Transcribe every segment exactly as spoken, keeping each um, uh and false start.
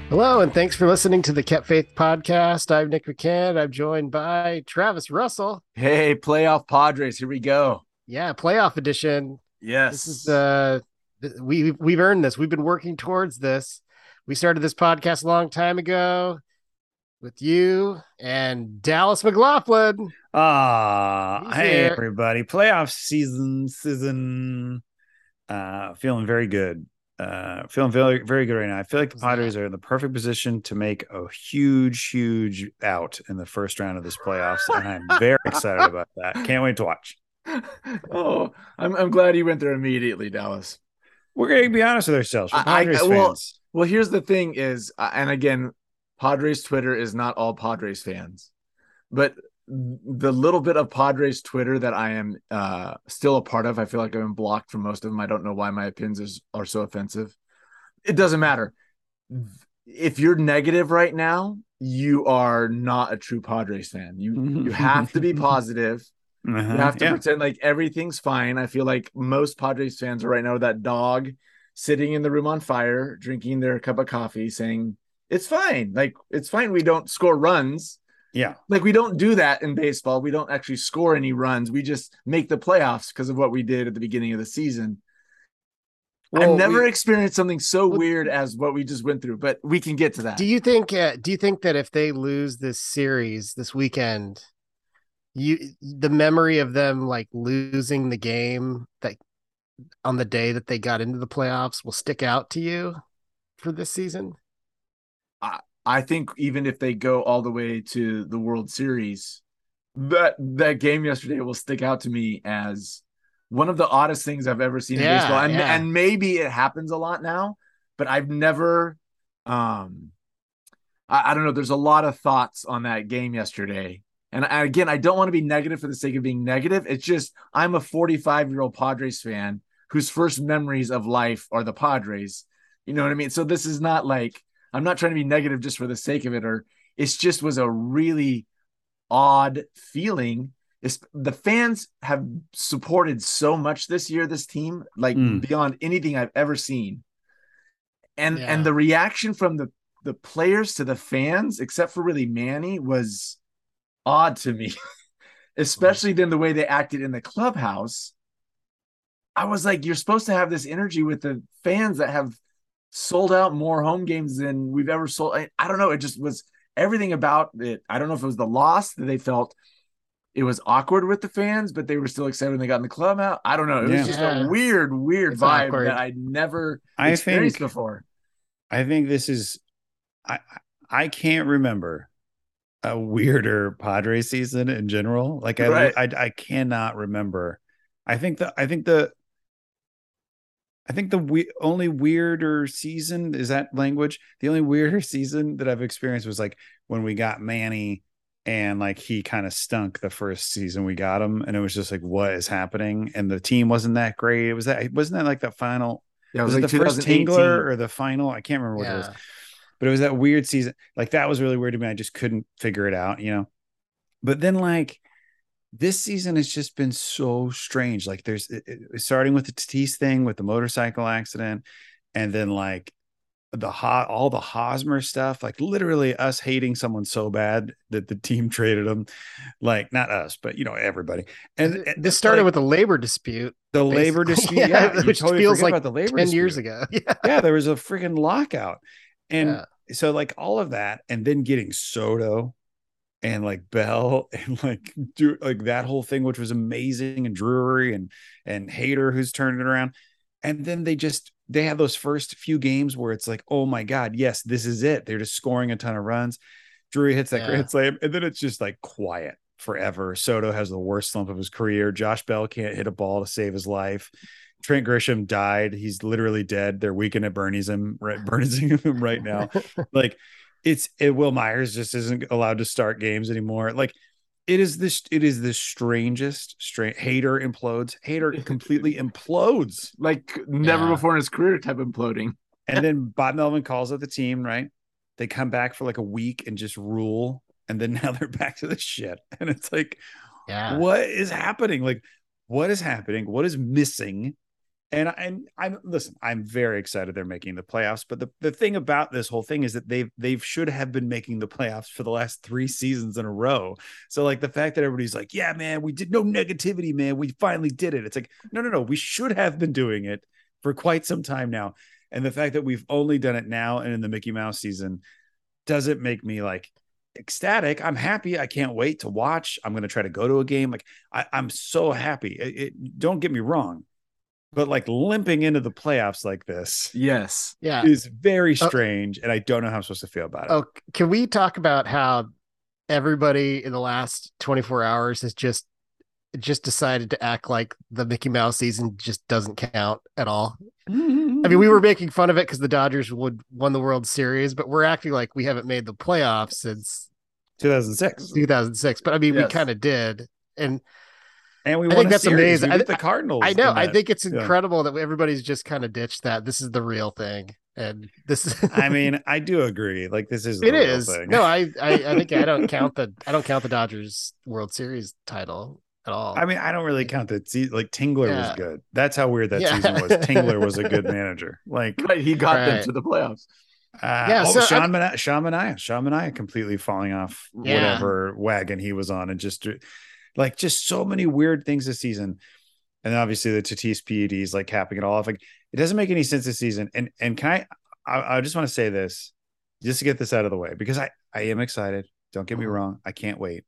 Hello, and thanks for listening to the Kept Faith podcast. I'm Nick McCann. I'm joined by Travis Russell. Hey, playoff Padres, here we go. Yeah, playoff edition. This is Yes. uh we we've earned this. We've been working towards this. We started this podcast a long time ago with you and Dallas McLaughlin. Ah, He's hey here. everybody. Playoff season season uh feeling very good. Uh feeling very very good right now. I feel like What the was that? Padres are in the perfect position to make a huge, huge out in the first round of this playoffs, and I'm very excited about that. Can't wait to watch. Oh, I'm I'm glad you went there immediately, Dallas. We're gonna be honest with ourselves. We're I, I Padres well, fans. well, here's the thing is, uh, and again, Padres Twitter is not all Padres fans, but the little bit of Padres Twitter that I am uh, still a part of, I feel like I've been blocked from most of them. I don't know why my opinions is, are so offensive. It doesn't matter. If you're negative right now, you are not a true Padres fan. You you have to be positive. You Uh-huh. have to Yeah. pretend like everything's fine. I feel like most Padres fans are right now with that dog sitting in the room on fire, drinking their cup of coffee, saying, it's fine. Like, it's fine. We don't score runs. Yeah. Like, we don't do that in baseball. We don't actually score any runs. We just make the playoffs because of what we did at the beginning of the season. I've Well, never we experienced something so well, weird as what we just went through, but we can get to do that. you think uh, do you think that if they lose this series this weekend, you the memory of them like losing the game that on the day that they got into the playoffs will stick out to you for this season? I, I think even if they go all the way to the World Series, that that game yesterday will stick out to me as one of the oddest things I've ever seen in baseball. Yeah, And yeah. and maybe it happens a lot now, but I've never um I, I don't know. There's a lot of thoughts on that game yesterday. And I, again, I don't want to be negative for the sake of being negative. It's just I'm a forty-five year old Padres fan whose first memories of life are the Padres. You know what I mean? So this is not like I'm not trying to be negative just for the sake of it, or it's just was a really odd feeling. It's, the fans have supported so much this year, this team, like Mm. beyond anything I've ever seen. And and Yeah. the reaction from the the players to the fans, except for really Manny, was odd to me, especially then the way they acted in the clubhouse. I was like, you're supposed to have this energy with the fans that have sold out more home games than we've ever sold. I, I don't know. It just was everything about it. I don't know if it was the loss that they felt it was awkward with the fans, but they were still excited when they got in the club out. I don't know. It was Yeah. just a Yeah. weird, weird It's vibe that awkward. I'd never I experienced think before. I think this is I I can't remember a weirder Padre season in general. Like I, Right. I, I cannot remember. I think the, I think the, I think the we, only weirder season is that language. The only weirder season that I've experienced was like when we got Manny and like he kind of stunk the first season we got him, and it was just like what is happening, and the team wasn't that great. It was that wasn't that like the final. Yeah, it was Was it like the first Tingler two thousand eighteen. or the final? I can't remember what it was, Yeah. but it was that weird season. Like that was really weird to me. I just couldn't figure it out, you know. But then like this season has just been so strange. Like there's it, it, starting with the Tatis thing with the motorcycle accident, and then like the hot all the Hosmer stuff, like literally us hating someone so bad that the team traded him. Like not us, but you know, everybody. And, and This started like with a labor dispute, the labor basically. dispute, Yeah, yeah, you which totally feels forget like about the labor ten years dispute. ago. Yeah. Yeah, there was a freaking lockout. And Yeah. so like all of that, and then getting Soto and like Bell and like do like that whole thing, which was amazing, and Drury and and Hader who's turned it around. And then they just they have those first few games where it's like, oh my God, yes, this is it. They're just scoring a ton of runs. Drury hits that Yeah. grand slam, and then it's just like quiet forever. Soto has the worst slump of his career. Josh Bell can't hit a ball to save his life. Trent Grisham died. He's literally dead. They're weekend at Bernie's him, right? Bernie's him right now. Like it's it, Will Myers just isn't allowed to start games anymore. Like it is this it is the strangest strange Hater implodes. Hater completely implodes. Like never Yeah. before in his career type imploding. And then Bob Melvin calls up the team, right? They come back for like a week and just rule. And then now they're back to the shit. And it's like, Yeah. what is happening? Like, what is happening? What is missing? And and I'm listen, I'm very excited they're making the playoffs. But the, the thing about this whole thing is that they've they've should have been making the playoffs for the last three seasons in a row. So like the fact that everybody's like, yeah, man, we did no negativity, man. We finally did it. It's like, no, no, no, we should have been doing it for quite some time now. And the fact that we've only done it now and in the Mickey Mouse season doesn't make me like ecstatic. I'm happy. I can't wait to watch. I'm gonna try to go to a game. Like I, I'm so happy. It, it, don't get me wrong. But like limping into the playoffs like this, yes, yeah, is very strange, oh, and I don't know how I'm supposed to feel about it. Oh, can we talk about how everybody in the last twenty-four hours has just just decided to act like the Mickey Mouse season just doesn't count at all? I mean, we were making fun of it because the Dodgers would won the World Series, but we're acting like we haven't made the playoffs since two thousand six. two thousand six. But I mean, yes. we kind of did, and. And we I think that's series. amazing. We I beat the Cardinals. I know. I think it's incredible yeah. that everybody's just kind of ditched that. This is the real thing, and this is. I mean, I do agree. Like this is. The it real is. Thing. No, I, I, I think I don't count the. I don't count the Dodgers World Series title at all. I mean, I don't really count that. Like Tingler yeah. was good. That's how weird that yeah. season was. Tingler was a good manager. Like right, he got right. them to the playoffs. Uh, yeah, oh, so Sean Manaea, Sean Manaea, Sean Manaea completely falling off yeah. whatever wagon he was on, and just. Like just so many weird things this season. And obviously the Tatis P E Ds like capping it all off. Like it doesn't make any sense this season. And and can I I, I just want to say this just to get this out of the way because I, I am excited. Don't get me wrong. I can't wait.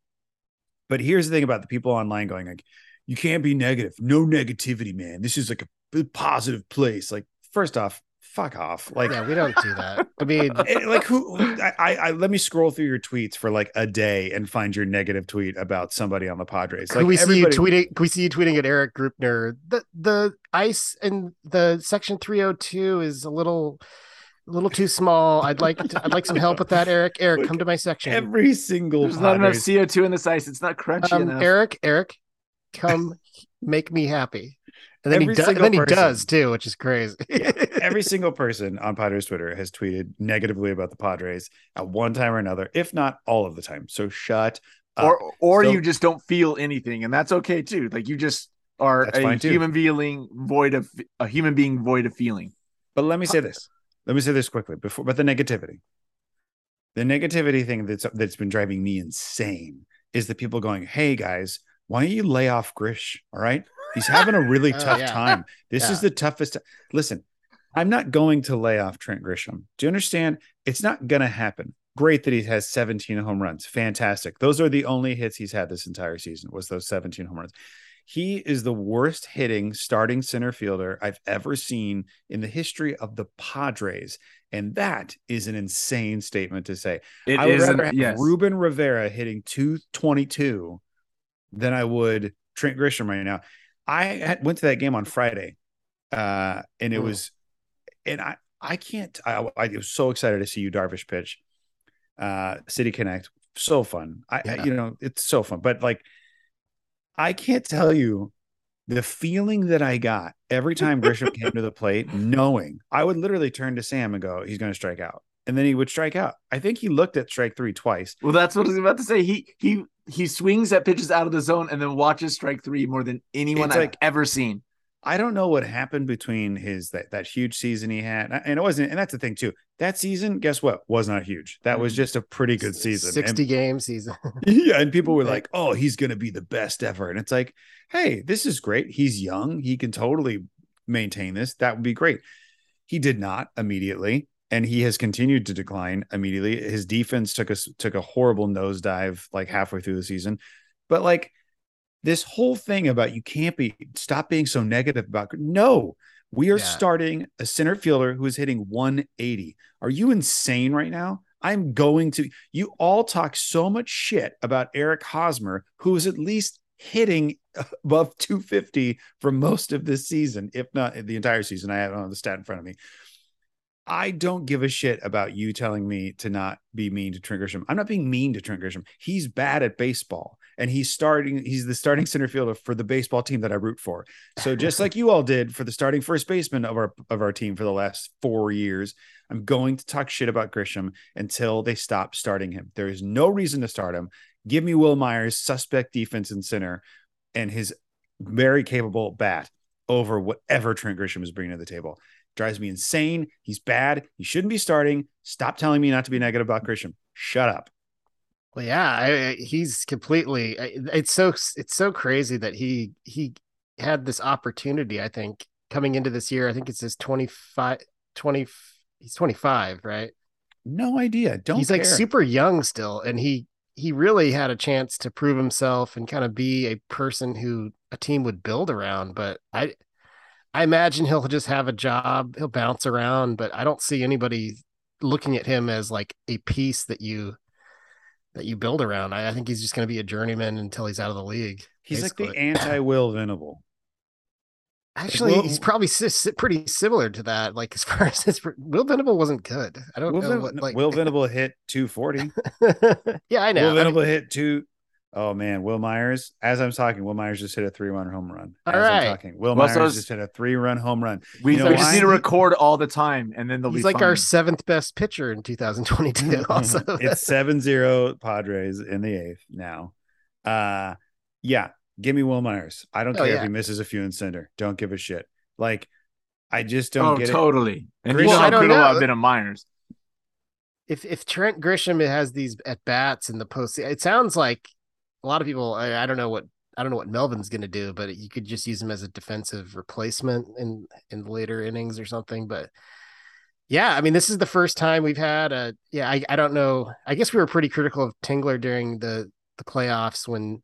But here's the thing about the people online going like, you can't be negative. No negativity, man. This is like a positive place. Like, first off, fuck off. Like, yeah, we don't do that. I mean, it, like who I, I, I let me scroll through your tweets for like a day and find your negative tweet about somebody on the Padres. Like can we everybody... see you tweeting? Can we see you tweeting at Eric Grupner? The the ice in the section three oh two is a little a little too small. I'd like to, I'd like some help with that, Eric. Eric, come to my section. Every single there's Padres... not enough C O two in this ice. It's not crunchy um, enough. Eric, Eric, come make me happy. And then, he, do- and then he does too, which is crazy. Yeah. Every single person on Padres Twitter has tweeted negatively about the Padres at one time or another, if not all of the time. So shut up. Or or so, you just don't feel anything, and that's okay too. Like you just are a human being void of a human being void of feeling. But let me say this. Let me say this quickly before. But the negativity, the negativity thing that's that's been driving me insane is the people going, "Hey guys, why don't you lay off Grish? All right." He's having a really tough oh, yeah. time. This yeah. is the toughest. T- Listen, I'm not going to lay off Trent Grisham. Do you understand? It's not going to happen. Great that he has seventeen home runs. Fantastic. Those are the only hits he's had this entire season was those seventeen home runs. He is the worst hitting starting center fielder I've ever seen in the history of the Padres. And that is an insane statement to say. It I would is rather an, have yes. Ruben Rivera hitting two twenty-two than I would Trent Grisham right now. I had, went to that game on Friday, uh, and it oh. was, and I, I can't, I, I was so excited to see Yu Darvish pitch, uh, City Connect, so fun. I, yeah. I, you know, it's so fun, but like, I can't tell you the feeling that I got every time Grisham came to the plate, knowing I would literally turn to Sam and go, he's going to strike out. And then he would strike out. I think he looked at strike three twice. Well, that's what I was about to say. He, he, he swings at pitches out of the zone and then watches strike three more than anyone it's I've like, ever seen. I don't know what happened between his that, that huge season he had. And it wasn't, and that's the thing too. That season, guess what? Was not huge. That was just a pretty good season. sixty and, game season. Yeah. And people were like, oh, he's going to be the best ever. And it's like, hey, this is great. He's young. He can totally maintain this. That would be great. He did not immediately. And he has continued to decline immediately. His defense took a, took a horrible nosedive like halfway through the season. But like this whole thing about you can't be, stop being so negative about, no, we are yeah. starting a center fielder who is hitting one eighty. Are you insane right now? I'm going to, you all talk so much shit about Eric Hosmer, who is at least hitting above two fifty for most of this season, if not the entire season. I don't have the stat in front of me. I don't give a shit about you telling me to not be mean to Trent Grisham. I'm not being mean to Trent Grisham. He's bad at baseball, and he's starting. He's the starting center fielder for the baseball team that I root for. So just like you all did for the starting first baseman of our of our team for the last four years, I'm going to talk shit about Grisham until they stop starting him. There is no reason to start him. Give me Will Myers, suspect defense and center, and his very capable bat. over whatever Trent Grisham is bringing to the table. Drives me insane. He's bad. He shouldn't be starting. Stop telling me not to be negative about Grisham. Shut up. Well, yeah, I, he's completely. It's so it's so crazy that he he had this opportunity. I think coming into this year, I think it's his twenty-five, twenty. He's twenty-five, right? No idea. Don't. He's care. like super young still, and he he really had a chance to prove himself and kind of be a person who a team would build around. But I I imagine he'll just have a job. He'll bounce around, but I don't see anybody looking at him as like a piece that you. that you build around. I, I think he's just going to be a journeyman until he's out of the league. He's basically. like the anti-Will Venable. Actually, Will, he's probably si- pretty similar to that. Like as far as his, Will Venable wasn't good. I don't Will know Ven- what like Will Venable hit two forty. Yeah, I know. Will Venable I mean, hit two. Oh man, Will Myers. As I'm talking, Will Myers just hit a three-run home run. As all right. I'm talking, Will Well, Myers so just hit a three-run home run. We, you know we just why? need to record all the time, and then they'll he's be like fine. our seventh best pitcher in two thousand twenty-two. Also, It's seven zero Padres in the eighth now. Uh, yeah, give me Will Myers. I don't Oh, care yeah. if he misses a few in center. Don't give a shit. Like, I just don't Oh, get it. totally. And Grisham- you know Well, I how don't good know. I've been at Myers. if if Trent Grisham has these at bats in the post, it sounds like a lot of people. I, I don't know what I don't know what Melvin's going to do, but you could just use him as a defensive replacement in in later innings or something. But yeah, I mean, this is the first time we've had a. Yeah, I, I don't know. I guess we were pretty critical of Tingler during the the playoffs when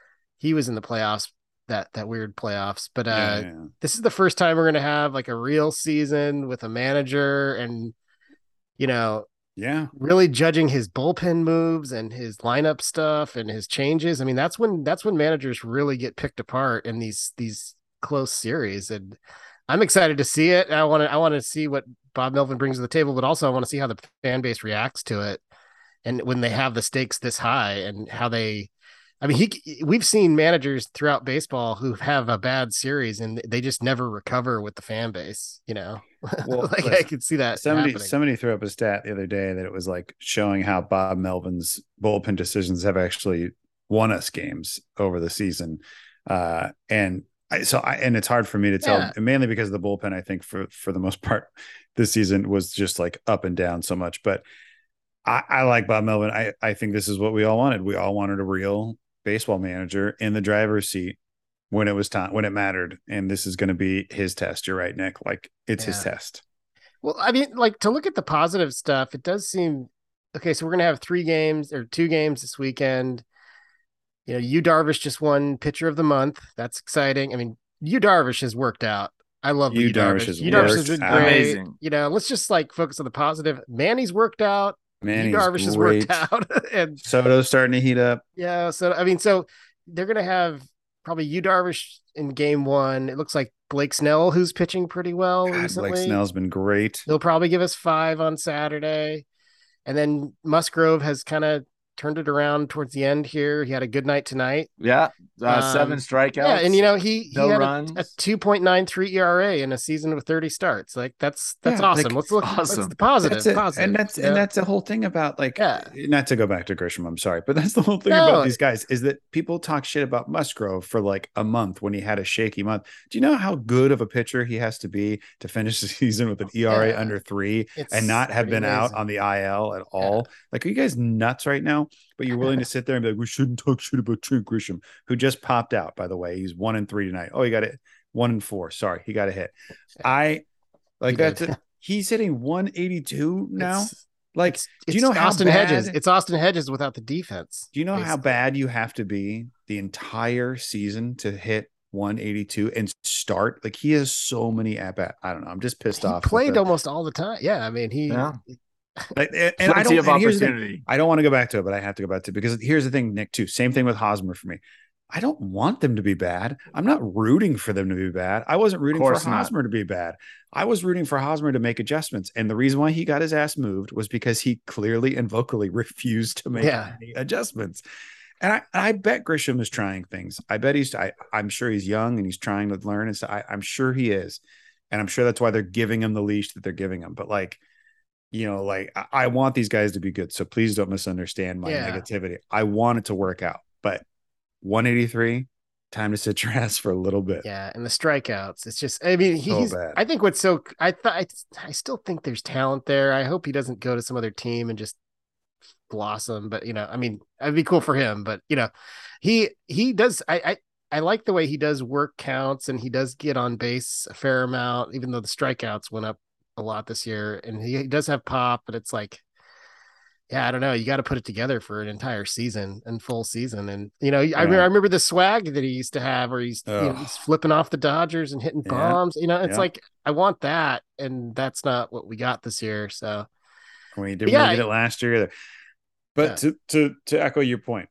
he was in the playoffs. That that weird playoffs, but uh, Yeah, yeah. this is the first time we're going to have like a real season with a manager and you know Yeah. really judging his bullpen moves and his lineup stuff and his changes. I mean, that's when that's when managers really get picked apart in these these close series. And I'm excited to see it. I want to I want to see what Bob Melvin brings to the table, but also I want to see how the fan base reacts to it. And when they have the stakes this high and how they I mean, he we've seen managers throughout baseball who have a bad series and they just never recover with the fan base, you know. Well, like listen, I could see that Somebody happening. somebody threw up a stat the other day that it was like showing how Bob Melvin's bullpen decisions have actually won us games over the season. Uh, and I, so I, and it's hard for me to tell, Yeah. mainly because of the bullpen. I think for for the most part, this season was just like up and down so much. But I, I like Bob Melvin. I I think this is what we all wanted. We all wanted a real baseball manager in the driver's seat when it was time, when it mattered. And this is going to be his test. You're right, Nick. Like it's his Yeah. test. Well, I mean, like to look at the positive stuff, it does seem okay. So we're gonna have three games or two games this weekend. You know, Yu Darvish just won Pitcher of the Month. That's exciting. I mean, Yu Darvish has worked out. I love Yu Yu Darvish Darvish. has Yu Darvish has worked been out. great. Amazing. You know, let's just like focus on the positive. Manny's worked out. Man, Yu he's Darvish has great. worked out, and Soto's starting to heat up. yeah. So I mean, so they're gonna have probably Yu Darvish in game one. It looks like Blake Snell, who's pitching pretty well God, recently. Blake Snell's been great. He'll probably give us five on Saturday. And then Musgrove has kind of turned it around towards the end here. He had a good night tonight. Yeah, uh, Um, seven strikeouts. Yeah, and you know, he he no had runs. a, a two point nine three E R A in a season with thirty starts. Like that's that's Yeah, awesome. like, let's look awesome. That's the positive. That's it. positive. And that's you and know? that's the whole thing about like Yeah. not to go back to Grisham, I'm sorry, but that's the whole thing No. about these guys is that people talk shit about Musgrove for like a month when he had a shaky month. Do you know how good of a pitcher he has to be to finish the season with an E R A Yeah. under three It's and not have pretty been out amazing. on the I L at all? Like, are you guys nuts right now? But you're willing to sit there and be like, we shouldn't talk shit about Trent Grisham, who just popped out, by the way. He's one and three tonight. Oh, he got it. One and four. Sorry, he got a hit. I like He that's did. it. He's hitting one eighty-two now. It's, Like, it's, do you know how Austin bad? Hedges? It's Austin Hedges without the defense. Do you know how basically. bad you have to be the entire season to hit one eighty-two and start? Like, he has so many at bat. I don't know. I'm just pissed He off. with played the- almost all the time. Yeah, I mean he. Yeah. like, and, and I Plenty don't. of And here's the thing. opportunity. I don't want to go back to it, but I have to go back to it because here's the thing, Nick. Too. Same thing with Hosmer for me. I don't want them to be bad. I'm not rooting for them to be bad. I wasn't rooting for course not. Hosmer to be bad. I was rooting for Hosmer to make adjustments. And the reason why he got his ass moved was because he clearly and vocally refused to make Yeah. any adjustments. And I, I bet Grisham is trying things. I bet he's, I, I'm sure he's young and he's trying to learn. And so I, I'm sure he is. And I'm sure that's why they're giving him the leash that they're giving him. But like, you know, like I, I want these guys to be good. So please don't misunderstand my Yeah. negativity. I want it to work out, but one eighty-three, time to sit your ass for a little bit. Yeah, and the strikeouts. It's just, I mean, So he's. bad. I think what's so. I thought. I, I still think there's talent there. I hope he doesn't go to some other team and just blossom. But you know, I mean, it'd be cool for him. But you know, he he does. I I I like the way he does work counts, and he does get on base a fair amount, even though the strikeouts went up a lot this year. And he, he does have pop, but it's like, yeah, I don't know. You got to put it together for an entire season and full season. And, you know, I, Yeah. remember, I remember the swag that he used to have where he's, you know, Ugh. he's flipping off the Dodgers and hitting Yeah. bombs. You know, it's Yeah. like, I want that. And that's not what we got this year. So, We didn't yeah, really get it last year either. But Yeah. to to to echo your point,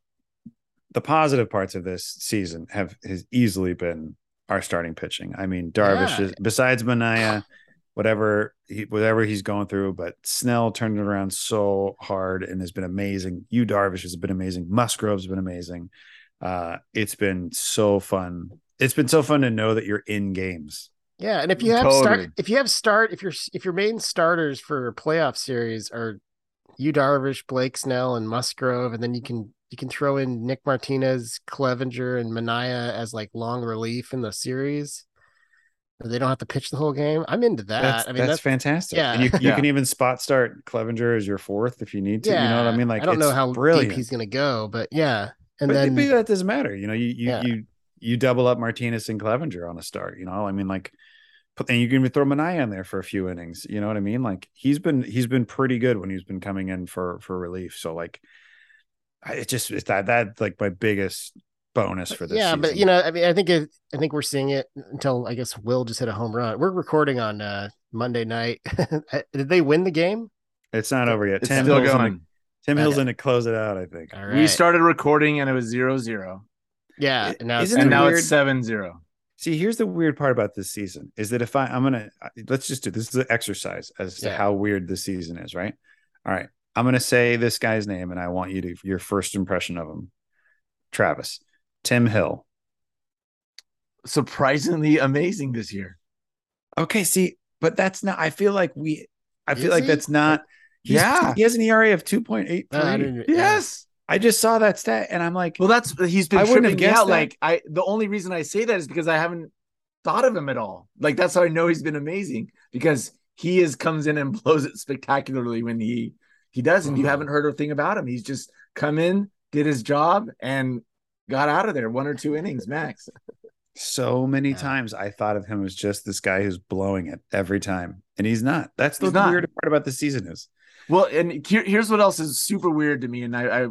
the positive parts of this season have has easily been our starting pitching. I mean, Darvish Yeah. is, besides Manaea, whatever he whatever he's going through, but Snell turned it around so hard and has been amazing. You Darvish has been amazing. Musgrove's been amazing. Uh, it's been so fun. It's been so fun to know that you're in games. yeah. And if you have Totally. start, if you have start, if your if your main starters for a playoff series are you Darvish, Blake Snell, and Musgrove, and then you can you can throw in Nick Martinez, Clevenger, and Manaea as like long relief in the series. They don't have to pitch the whole game. I'm into that. That's, I mean, that's, that's fantastic. yeah. And you, you Yeah. can even spot start Clevenger as your fourth if you need to. yeah. You know what I mean? Like, I don't know it's how brilliant. deep he's going to go, but yeah. And but, then but that doesn't matter. You know, you you Yeah. you you double up Martinez and Clevenger on a start. You know, I mean, like, put- and you can even throw Manaea in there for a few innings. You know what I mean? Like, he's been he's been pretty good when he's been coming in for for relief. So like, I- it just it's that that like my biggest bonus for this. yeah, season. but you know, I mean, I think it, I think we're seeing it until I guess Will just hit a home run. We're recording on uh, Monday night. Did they win the game? it's not over yet. It's Tim still Hill's in going. to, Tim Hill's Okay. in to close it out. I think. All right. We started recording and it was zero zero. Yeah, It- and now it's isn't And it now weird? it's seven zero. See, here's the weird part about this season is that if I, I'm going to, let's just do this is an exercise as to Yeah. how weird this season is, right? All right. I'm going to say this guy's name and I want you to, your first impression of him. Travis, Tim Hill. Surprisingly amazing this year. Okay. See, but that's not, I feel like we, I feel Is like he? that's not, he's, Yeah. he has an E R A of two point eight three. Uh, I didn't- Yes. I just saw that stat and I'm like, Well, that's he's been I wouldn't have tripping me guessed out. that. Like I, the only reason I say that is because I haven't thought of him at all. Like that's how I know he's been amazing because he is comes in and blows it spectacularly when he he does, and you Mhm. haven't heard a thing about him. He's just come in, did his job, and got out of there one or two innings max. so many Yeah. times I thought of him as just this guy who's blowing it every time. And he's not. That's the He's not. weird part about the season is. Well, and here, here's what else is super weird to me, and I, I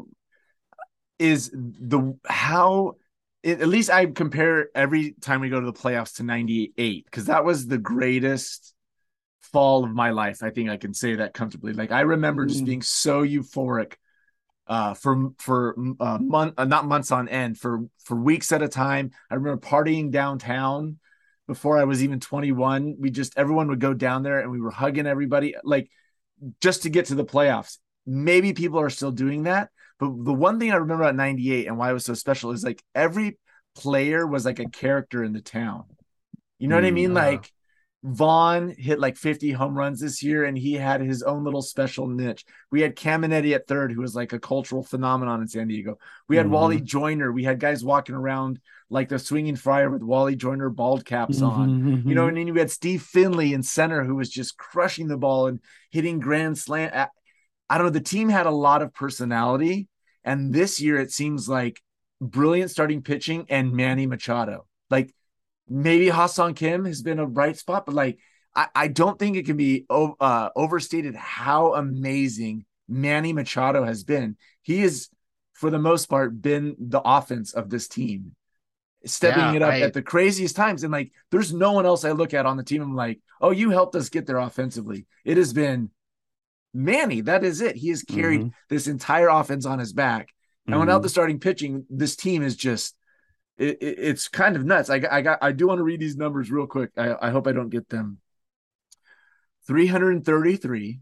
is the how it, at least I compare every time we go to the playoffs to ninety-eight because that was the greatest fall of my life. I think I can say that comfortably. Like I remember just Mm. being so euphoric uh for for uh, month uh, not months on end for for weeks at a time. I remember partying downtown before I was even twenty-one. We just everyone would go down there and we were hugging everybody like just to get to the playoffs. Maybe people are still doing that, but the one thing I remember about ninety-eight and why it was so special is like every player was like a character in the town. You know what I Mm. mean? Uh-huh. Like Vaughn hit like fifty home runs this year and he had his own little special niche. We had Caminetti at third, who was like a cultural phenomenon in San Diego. We had Mhm. Wally Joyner. We had guys walking around like the swinging friar with Wally Joyner bald caps on. You know, and then we had Steve Finley in center who was just crushing the ball and hitting grand slam. I, I don't know. The team had a lot of personality. And this year it seems like brilliant starting pitching and Manny Machado. Like maybe Ha-Seong Kim has been a bright spot, but like I, I don't think it can be uh, overstated how amazing Manny Machado has been. He is, for the most part, been the offense of this team, stepping Yeah, it up I- at the craziest times. And like, there's no one else I look at on the team. I'm like, oh, you helped us get there offensively. It has been Manny. That is it. He has carried Mhm. this entire offense on his back. And Mhm. without the starting pitching, this team is just, it, it, it's kind of nuts. I, I got, I do want to read these numbers real quick. I, I hope I don't get them. three hundred thirty-three,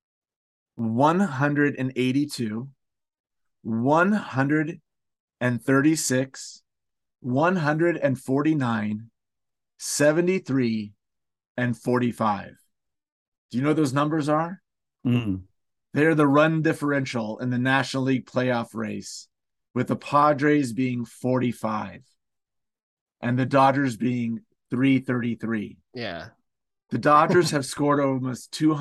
one hundred eighty-two, one hundred thirty-six, one hundred forty-nine, seventy-three, and forty-five. Do you know what those numbers are? Mm. They're the run differential in the National League playoff race, with the Padres being forty-five. and the Dodgers being three thirty-three. Yeah. The Dodgers have scored almost two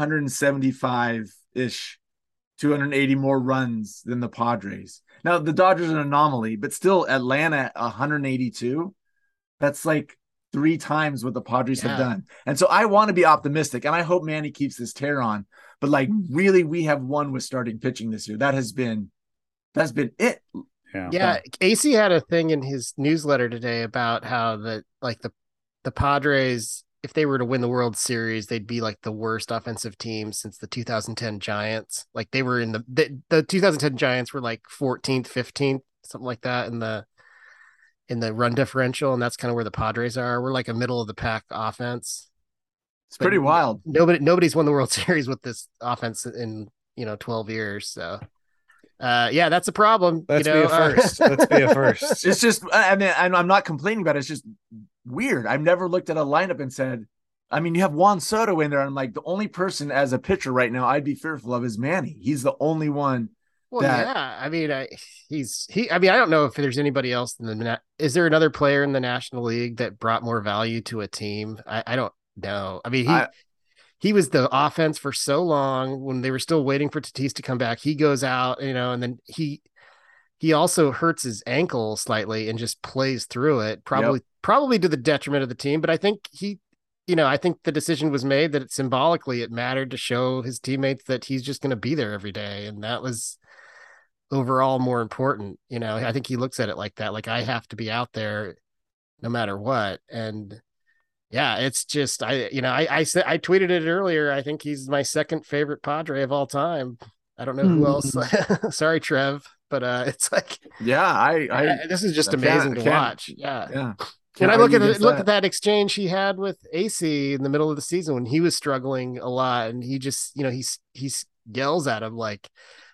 seventy-five-ish, two eighty more runs than the Padres. Now, the Dodgers are an anomaly, but still Atlanta one eighty-two. That's like three times what the Padres Yeah. have done. And so I want to be optimistic, and I hope Manny keeps this tear on. But like, really, we have won with starting pitching this year. That has been, that's been it. Yeah. Yeah. A C had a thing in his newsletter today about how the like the the Padres, if they were to win the World Series, they'd be like the worst offensive team since the two thousand ten Giants. Like they were in the the, the two thousand ten Giants were like fourteenth, fifteenth, something like that in the in the run differential, and that's kind of where the Padres are. We're like a middle of the pack offense. It's pretty But wild. Nobody nobody's won the World Series with this offense in, you know, twelve years. So uh yeah, that's a problem. Let's you know? be a first. Let's be a first. It's just, I mean, I'm not complaining about it. It's just weird. I've never looked at a lineup and said, I mean, you have Juan Soto in there. I'm like, the only person as a pitcher right now I'd be fearful of is Manny. He's the only one. Well, that... yeah. I mean, I, he's he. I mean, I don't know if there's anybody else in the. Is there another player in the National League that brought more value to a team? I, I don't know. I mean, he I... he was the offense for so long when they were still waiting for Tatis to come back. He goes out, you know, and then he he also hurts his ankle slightly and just plays through it, probably yep. probably to the detriment of the team. But I think he, you know, I think the decision was made that it symbolically it mattered to show his teammates that he's just going to be there every day, and that was overall more important. You know, I think he looks at it like that, like I have to be out there no matter what. And yeah, it's just, I, you know, I, I said, I tweeted it earlier. I think he's my second favorite Padre of all time. I don't know who else. Sorry, Trev, but uh, it's like, yeah, I, I, I this is just I amazing to watch. Yeah. Yeah. When I look at it, look at that exchange he had with A C in the middle of the season when he was struggling a lot, and he just, you know, he's, he's yells at him like,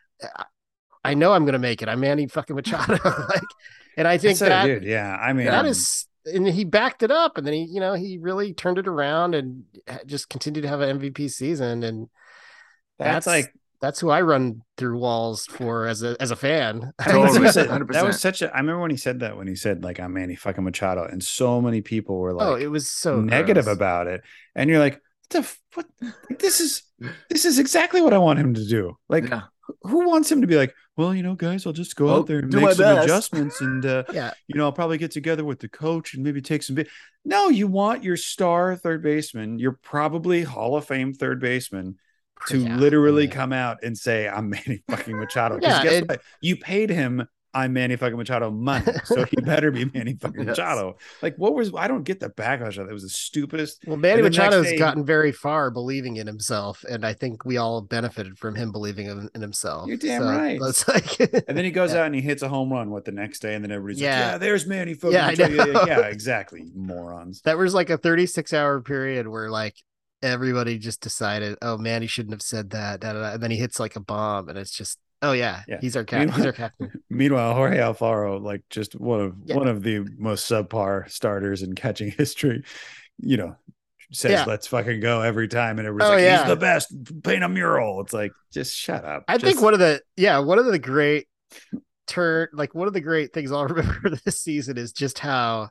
I know I'm going to make it. I'm Manny fucking Machado. like, and I think so, that, dude, yeah, I mean, that is, and he backed it up, and then he, you know, he really turned it around and just continued to have an M V P season. And that's, that's like, that's who I run through walls for as a, as a fan. Totally, that was such a, I remember when he said that, when he said like, I'm Manny fucking Machado, and so many people were like, oh, it was so negative gross. about it. And you're like, what the, what, this is, this is exactly what I want him to do. Like, yeah. Who wants him to be like, well, you know, guys, I'll just go well, out there and make some best. adjustments, and uh, yeah, you know, I'll probably get together with the coach and maybe take some. Big... No, you want your star third baseman, you're probably Hall of Fame third baseman, to yeah, literally yeah. come out and say, "I'm Manny fucking Machado." yeah, guess it... what? You paid him. I'm Manny fucking Machado money, so he better be Manny fucking yes. Machado. Like, what was? I don't get the backlash of that. It was the stupidest. Well, Manny Machado's day... gotten very far believing in himself, and I think we all benefited from him believing in, in himself. You're damn so right. That's like, and then he goes yeah. out and he hits a home run. What the next day, and then everybody's yeah. like, "Yeah, there's Manny fucking yeah, Machado." Yeah, yeah, exactly, morons. That was like a thirty-six hour period where like everybody just decided, "Oh, Manny shouldn't have said that," da, da, da. And then he hits like a bomb, and it's just. Oh yeah. yeah, he's our captain. He's our captain. Meanwhile, Jorge Alfaro, like just one of yeah. one of the most subpar starters in catching history, you know, says yeah. "Let's fucking go" every time, and everybody's oh, like, yeah. "He's the best." Paint a mural. It's like, just shut up. I just... think one of the yeah one of the great turn like one of the great things I'll remember this season is just how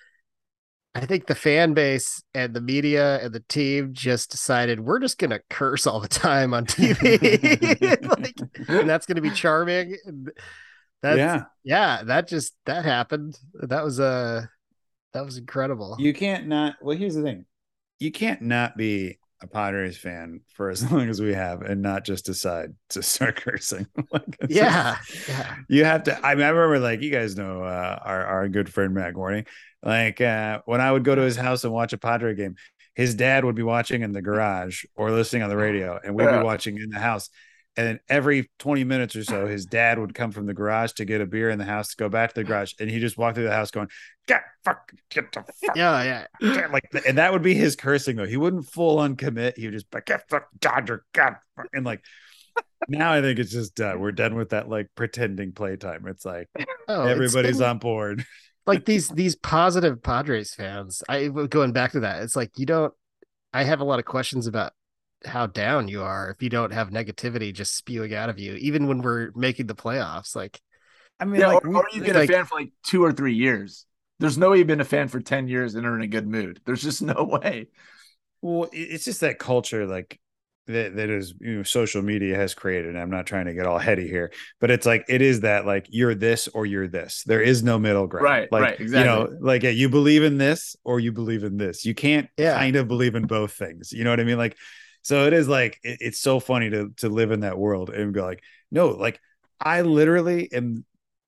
I think the fan base and the media and the team just decided we're just going to curse all the time on T V. like, and that's going to be charming. And that's, yeah. Yeah. That just, that happened. That was, uh, that was incredible. You can't not, well, here's the thing. You can't not be a Padres fan for as long as we have and not just decide to start cursing. like, yeah. Just, yeah. You have to, I mean, I remember like, you guys know, uh, our, our good friend, Matt Gorney. Like uh, when I would go to his house and watch a Padre game, his dad would be watching in the garage or listening on the radio, and we'd yeah. be watching in the house. And then every twenty minutes or so, his dad would come from the garage to get a beer in the house, to go back to the garage, and he just walked through the house going, "Get fuck, get the fuck." Yeah, yeah. Like, and that would be his cursing though. He wouldn't full on commit. He would just like, "Get fuck, Dodger, God," and like. Now I think it's just done. We're done with that like pretending playtime. It's like oh, everybody's been... on board. like these these positive Padres fans, I going back to that, it's like you don't I have a lot of questions about how down you are if you don't have negativity just spewing out of you, even when we're making the playoffs. Like, I mean, yeah, like, or, or you get like, a fan for like two or three years. There's no way you've been a fan for ten years and are in a good mood. There's just no way. Well, it's just that culture, like that, that is, you know, social media has created. And I'm not trying to get all heady here, but it's like, it is that like, you're this or you're this. There is no middle ground. Right, like, right, exactly. You know, like yeah, you believe in this or you believe in this. You can't yeah. kind of believe in both things. You know what I mean? Like, so it is like, it, it's so funny to to live in that world and go like, no, like I literally am,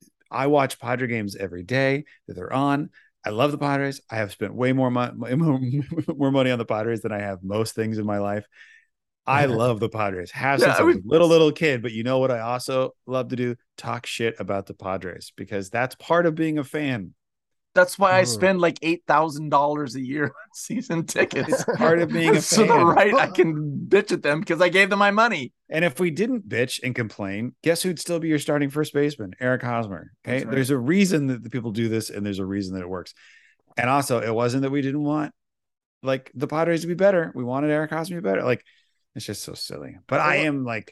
I watch Padre games every day that they're on. I love the Padres. I have spent way more, mo- more money on the Padres than I have most things in my life. I love the Padres. Have Yeah, since I I was would- a little, little kid. But you know what I also love to do? Talk shit about the Padres because that's part of being a fan. That's why I Mhm. spend like eight thousand dollars a year on season tickets. It's part of being a so fan. the right I can bitch at them because I gave them my money. And if we didn't bitch and complain, guess who'd still be your starting first baseman? Eric Hosmer. Okay. That's right. There's a reason that the people do this, and there's a reason that it works. And also, it wasn't that we didn't want like the Padres to be better. We wanted Eric Hosmer to be better. Like, it's just so silly. But I am like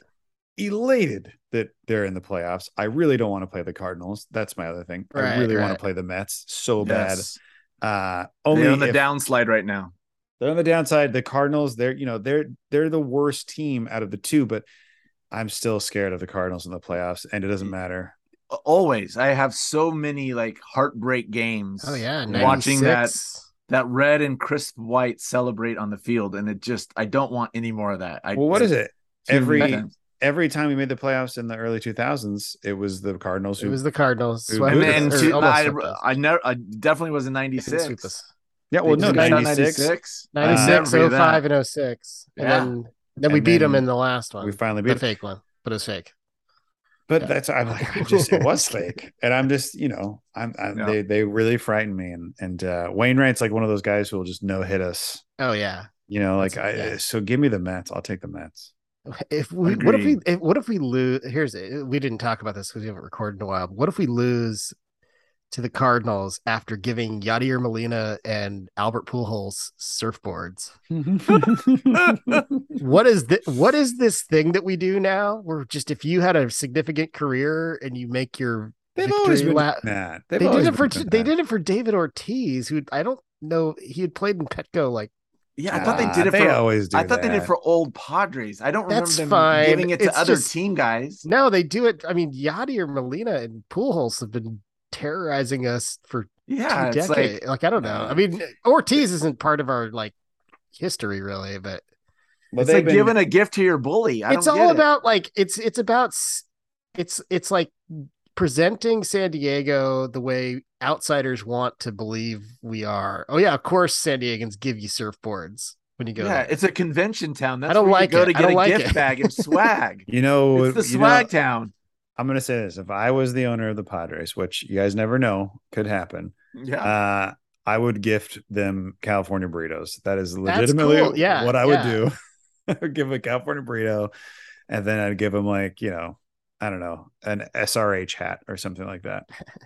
elated that they're in the playoffs. I really don't want to play the Cardinals. That's my other thing. Right, I really want right. to play the Mets so Yes. bad. Uh, only They're on the if- downslide right now. they're on the downside. The Cardinals, they're you know they're they're the worst team out of the two, but I'm still scared of the Cardinals in the playoffs, and it doesn't matter. Always. I have so many like heartbreak games. Oh yeah, Watching that ninety-six. that red and crisp white celebrate on the field, and it just I don't want any more of that. I, Well, what is it? too Every many times. every time we made the playoffs in the early two thousands, it was the Cardinals It who was the Cardinals. Who Swept and, booted us, and or two, almost I, swept us. I never I definitely was in They didn't sweep ninety-six. us. yeah, well, They no, just shot ninety-six. ninety-six. ninety-six, I never oh beat five, that. and oh six. And Yeah. then then we And beat them then in the last one. We finally the beat. Them. fake one, but it was fake. But Yeah. that's I'm like I just it was fake, and I'm just you know I'm, I'm Yeah. they they really frighten me, and and uh, Wainwright's like one of those guys who will just no hit us. Oh yeah. You know, like That's- I yeah. so give me the Mets. I'll take the Mets. If we what if we Agreed. if, what if we lose? Here's it. We didn't talk about this because we haven't recorded in a while. But what if we lose to the Cardinals after giving Yadier Molina and Albert Pujols surfboards? What is this? What is this thing that we do now? Where just if you had a significant career and you make your They've always victory been lap, doing that. They've they did always it for been doing they that. did it for David Ortiz, who I don't know he had played in Petco. Like Yeah, I thought they Ah, did it they for always do I thought they did that. it for old Padres. I don't That's remember them fine. giving it to It's other just- team guys. no, they do it. I mean, Yadier Molina and Pujols have been terrorizing us for Yeah, two it's decades. like Like, I don't know. I mean, Ortiz isn't part of our like history really, but But it's they've like been- giving a gift to your bully. I it's don't all get it. about like it's it's about s- it's it's like presenting San Diego the way outsiders want to believe we are. Oh yeah, of course San Diegans give you surfboards when you go Yeah, there. it's a convention town. That's I don't where like you go it. to I get don't a like gift it. bag and swag. You know, It's the you know, swag town. I'm gonna say this: if I was the owner of the Padres, which you guys never know, could happen, Yeah. uh, I would gift them California burritos. That is That's legitimately cool. Yeah, what I yeah. would do. I would give them a California burrito, and then I'd give them like you know, I don't know, an S R H hat or something like that.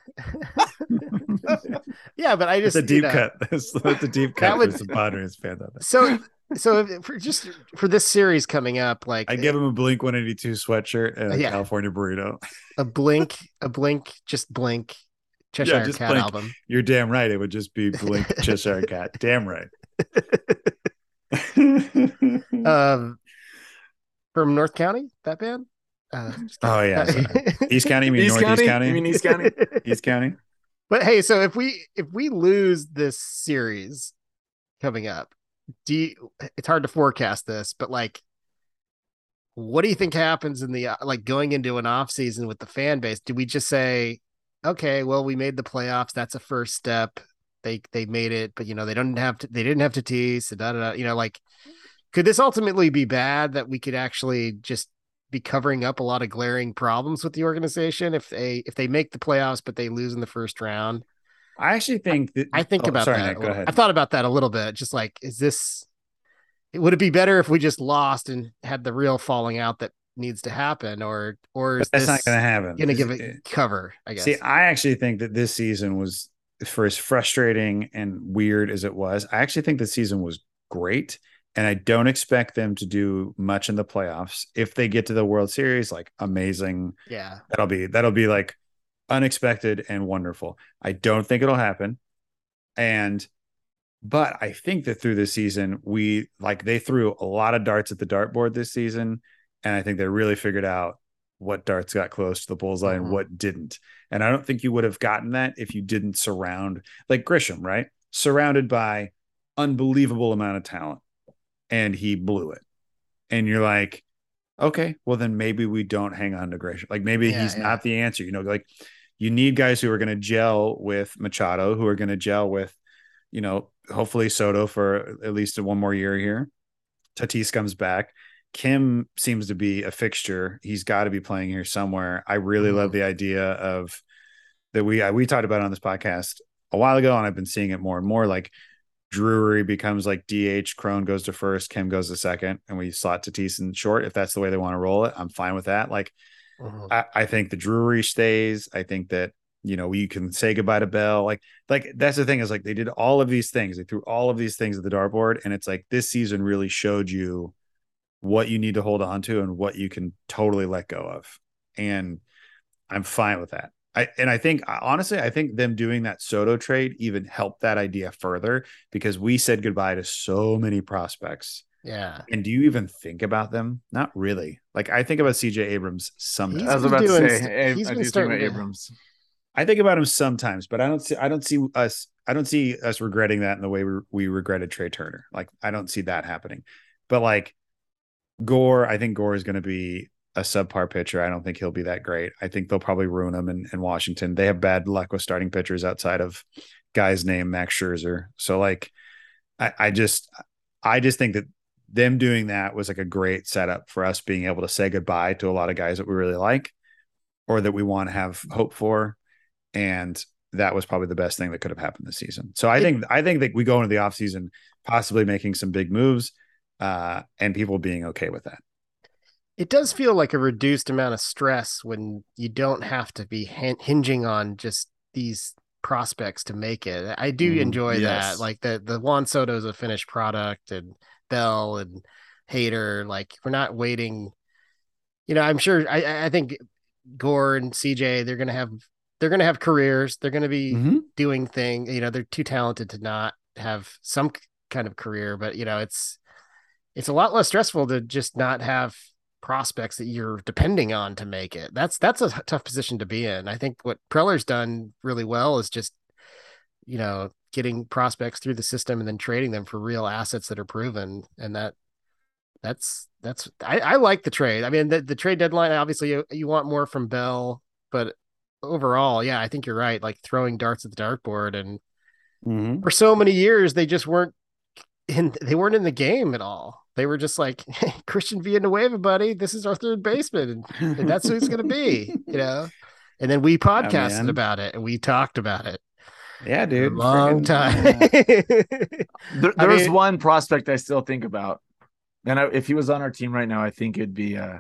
Yeah, but I It's just a you deep know, cut. That's that's a deep That cut would- for some Padres fans out there. So so if, for just for this series coming up, like I'd give them a Blink one eighty-two sweatshirt and a Yeah. California burrito. a blink, a blink, just blink Cheshire just Cat blink. album. You're damn right. It would just be Blink Cheshire Cat. Damn right. Um, from North County, that band. Uh, just Oh, yeah, kidding. East County, you mean East Northeast County? County? You mean East County? East County? But hey, so if we if we lose this series coming up, do you, it's hard to forecast this, but like, what do you think happens in the uh, like going into an off season with the fan base? Do we just say, okay, well, we made the playoffs. That's a first step. They they made it, but you know they don't have to. They didn't have to tease. Da, da, da, you know, like, could this ultimately be bad that we could actually just be covering up a lot of glaring problems with the organization if they if they make the playoffs but they lose in the first round? I actually think that I think oh, about sorry, that. Nick, a go little- ahead. I thought about that a little bit. Just like, is this? Would it be better if we just lost and had the real falling out that needs to happen, or or is But that's this not going to happen. going to give Is- it cover? I guess. See, I actually think that this season was, for as frustrating and weird as it was, I actually think the season was great. And I don't expect them to do much in the playoffs. If they get to the World Series, like amazing. yeah. That'll be that'll be like unexpected and wonderful. I don't think it'll happen. And but I think that through this season, we like they threw a lot of darts at the dartboard this season. And I think they really figured out what darts got close to the bullseye mm-hmm. and what didn't. And I don't think you would have gotten that if you didn't surround like Grisham, right? Surrounded by unbelievable amount of talent. And he blew it. And you're like, okay, well then maybe we don't hang on to Grisham. Like maybe yeah, he's yeah. not the answer. You know, like you need guys who are going to gel with Machado, who are going to gel with, you know, hopefully Soto for at least one more year here. Tatis comes back. Kim seems to be a fixture. He's got to be playing here somewhere. I really mm. love the idea of that we we talked about on this podcast a while ago, and I've been seeing it more and more. Like Drury becomes like D H, Cron goes to first, Kim goes to second, and we slot Tatis in short. If that's the way they want to roll it, I'm fine with that. Like mm-hmm. I, I think the Drury stays. I think that, you know, you can say goodbye to Bell. Like, like that's the thing is like they did all of these things. They threw all of these things at the dartboard, and it's like this season really showed you what you need to hold on to and what you can totally let go of. And I'm fine with that. I, and I think, honestly, I think them doing that Soto trade even helped that idea further because we said goodbye to so many prospects. Yeah. And do you even think about them? Not really. Like I think about C J Abrams sometimes. I was about doing, to say, he's I been do think about to... Abrams. I think about him sometimes, but I don't see, I don't see us, I don't see us regretting that in the way we, we regretted Trey Turner. Like I don't see that happening, but like, Gore, I think Gore is going to be a subpar pitcher. I don't think he'll be that great. I think they'll probably ruin him in, in Washington. They have bad luck with starting pitchers outside of guys named Max Scherzer. So like, I, I just, I just think that them doing that was like a great setup for us being able to say goodbye to a lot of guys that we really like, or that we want to have hope for. And that was probably the best thing that could have happened this season. So I think, I think that we go into the offseason possibly making some big moves. Uh, and people being okay with that. It does feel like a reduced amount of stress when you don't have to be hin- hinging on just these prospects to make it. I do mm, enjoy yes. that. Like the, the Juan Soto is a finished product, and Bell and Hader, like we're not waiting. You know, I'm sure, I, I think Gore and C J, they're going to have, they're going to have careers. They're going to be mm-hmm. doing things, you know, they're too talented to not have some kind of career, but you know, it's, it's a lot less stressful to just not have prospects that you're depending on to make it. That's that's a tough position to be in. I think what Preller's done really well is just, you know, getting prospects through the system and then trading them for real assets that are proven. And that that's that's I, I like the trade. I mean, the, the trade deadline, obviously you, you want more from Bell, but overall, yeah, I think you're right. Like throwing darts at the dartboard, and mm-hmm. for so many years they just weren't in they weren't in the game at all. They were just like, hey, Christian Villanueva, buddy, this is our third baseman, and, and that's who he's going to be, you know? And then we podcasted yeah, about it, and we talked about it. Yeah, dude. A long Friggin', time. Uh, there, there's mean, one prospect I still think about. And I, if he was on our team right now, I think it'd be uh,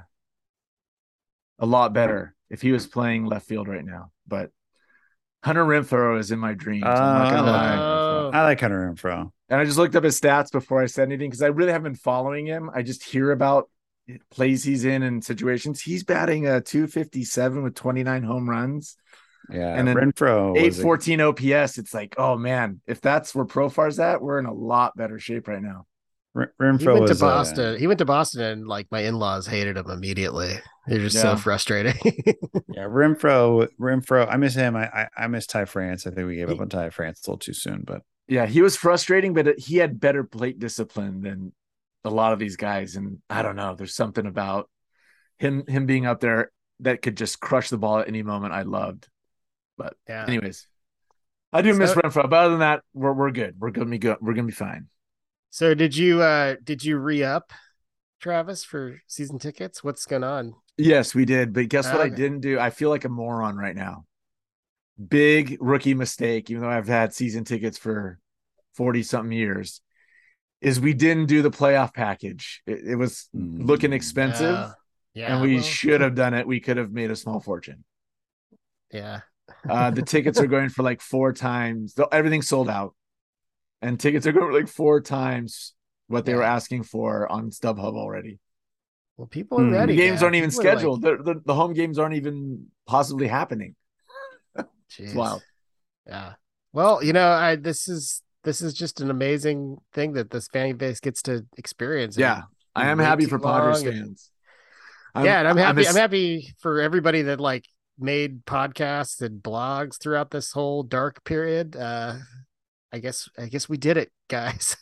a lot better if he was playing left field right now. But Hunter Renfroe is in my dreams. Uh, I'm not gonna lie. I like Hunter Renfroe. And I just looked up his stats before I said anything because I really haven't been following him. I just hear about plays he's in and situations. He's batting a two fifty-seven with twenty-nine home runs. Yeah, and then Renfroe eight fourteen a... O P S. It's like, oh man, if that's where Profar's at, we're in a lot better shape right now. R- Renfroe he went to was, Boston. Uh... He went to Boston, and like my in-laws hated him immediately. They're just yeah. so frustrating. yeah, Renfroe, Renfroe. I miss him. I, I I miss Ty France. I think we gave up on Ty France a little too soon, but. Yeah, he was frustrating, but he had better plate discipline than a lot of these guys. And I don't know, there's something about him him being up there that could just crush the ball at any moment. I loved. But yeah. anyways, I do so, miss Renfroe. But other than that, we're we're good. We're gonna be good. We're gonna be fine. So did you uh did you re-up, Travis, for season tickets? What's going on? Yes, we did. But guess what? Okay. I didn't do. I feel like a moron right now. Big rookie mistake, even though I've had season tickets for forty something years, is we didn't do the playoff package. It, it was mm, looking expensive, uh, yeah, and we well, should have done it. We could have made a small fortune. Yeah. uh, the tickets are going for like four times. Everything's sold out, and tickets are going for like four times what they yeah. were asking for on StubHub already. Well, people are ready. The games yeah. aren't even people scheduled. Like... The, the, the home games aren't even possibly happening. Jeez. It's wild. Yeah. Well, you know, I this is this is just an amazing thing that this fan base gets to experience. Yeah, I am way happy too for Padres long and- fans. I'm, yeah, and I'm happy. I'm, I'm, happy for everybody that like made podcasts and blogs throughout this whole dark period. Uh, I guess I guess we did it, guys.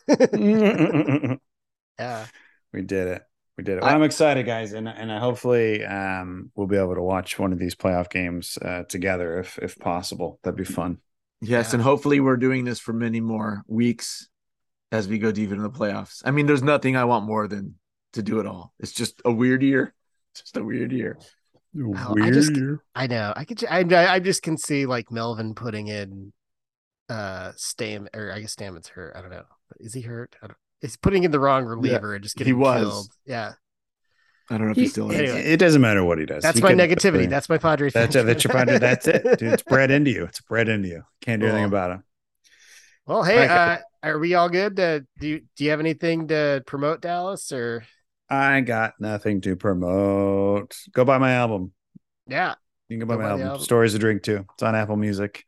Yeah, We did it. We did it. Well, I- I'm excited, guys, and and I hopefully um, we'll be able to watch one of these playoff games uh, together if if possible. That'd be fun. yes, Yeah. and hopefully we're doing this for many more weeks as we go deep into the playoffs. I mean, there's nothing I want more than to do it all. It's just a weird year. It's just a weird year. Oh, I just- I know. I could. ju- I I just can see like Melvin putting in, uh, Stam or I guess Stammen's hurt. I don't know. Is he hurt? I don't, he's putting in the wrong reliever and just he getting was. killed. Yeah, I don't know if He- he still is. Anyway. It doesn't matter what he does. that's He my can- negativity. That's my Padres. That's fan. that's your Padre. That's it, dude. It's bred into you. It's bred into you. Can't do anything Cool. about it. Well, hey, All right, uh, are we all good? Uh, do you, do you have anything to promote, Dallas? Or I got nothing to promote. Go buy my album. yeah, You can go buy Go my buy the album. album. Stories to Drink too. It's on Apple Music.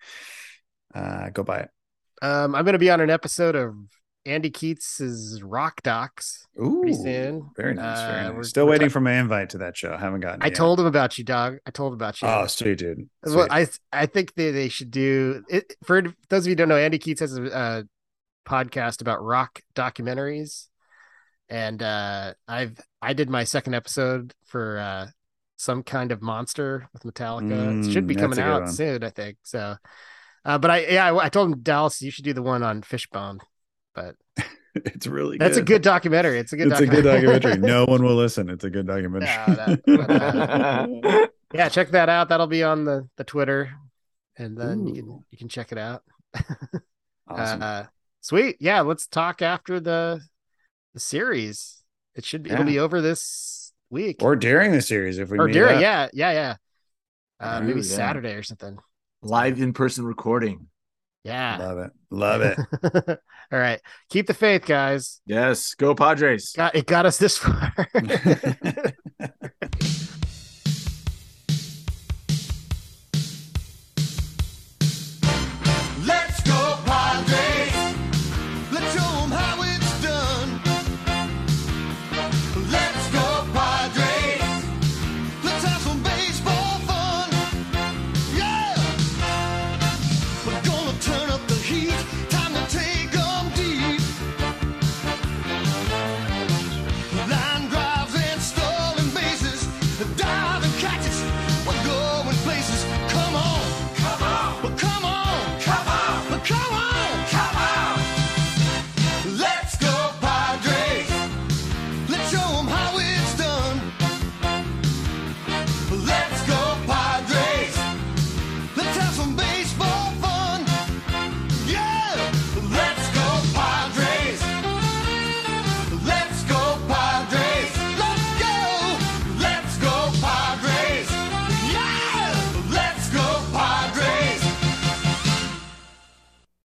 Uh, go buy it. um, I'm going to be on an episode of Andy Keats's Rock Docs. Ooh, Pretty soon. very nice. Uh, Very nice. we're- Still we're waiting ta- for my invite to that show. I haven't gotten. It I yet. told him about you, dog. I told him about you. Oh, sweet, dude. Well, Sweet. I I think they, they should do it for those of you who don't know. Andy Keats has a, a podcast about rock documentaries, and uh, I've I did my second episode for uh, Some Kind of Monster with Metallica. It should be Mm, coming that's a good out one. soon, I think. So, uh, but I yeah I, I told him, Dallas, you should do the one on Fishbone. But It's really that's good. a good documentary. It's a good It's a good documentary. documentary. No one will listen. It's a good documentary. No, that- but, uh, yeah, check that out. That'll be on the the Twitter, and then you can Ooh. you can check it out. Awesome. Uh, sweet. Yeah, let's talk after the the series. It should be it'll Yeah. be over this week or during the series if we or meet during. up. Yeah, yeah, yeah. Uh, Ooh, maybe yeah. Saturday or something. Live in person recording. Yeah. Love it. Love it. All right. Keep the faith, guys. Yes, go Padres. Got it got us this far.